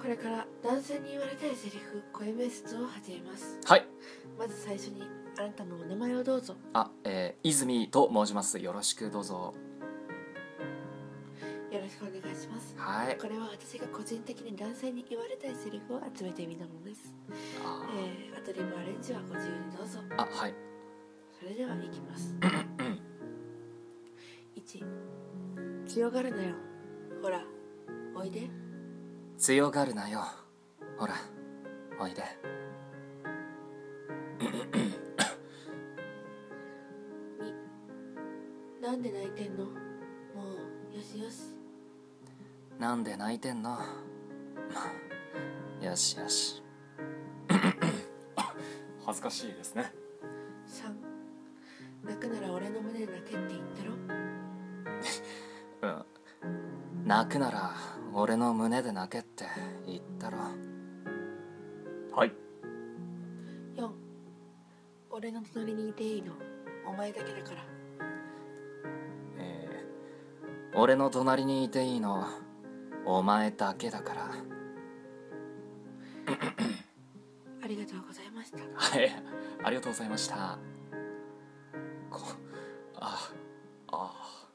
れから男性に言われたいセリフ声面接を始めます。 はい。 まず最初にあなたのお名前をどうぞ。 泉と申します。よろしくどうぞ。 よろしくお願いします。 はい。 これは私が個人的に男性に言われたいセリフを集めてみたものです。アドリブアレンジはご自由にどうぞ。 はい。 それではいきます。1、強がるなよ。ほら、おいで。 強がるなよ。ほら、おいで。 2、なんで泣いてんの？もう、よしよし。 なんで泣いてんの？よしよし。恥ずかしいですね。 3、泣くなら俺の胸で泣けって言ったろ。 泣くなら俺の胸で泣けって言ったろ。はい。 4、俺の隣にいていいのお前だけだから。 俺の隣にいていいのお前だけだから。 ありがとうございました。 はい、ありがとうございました。ああ。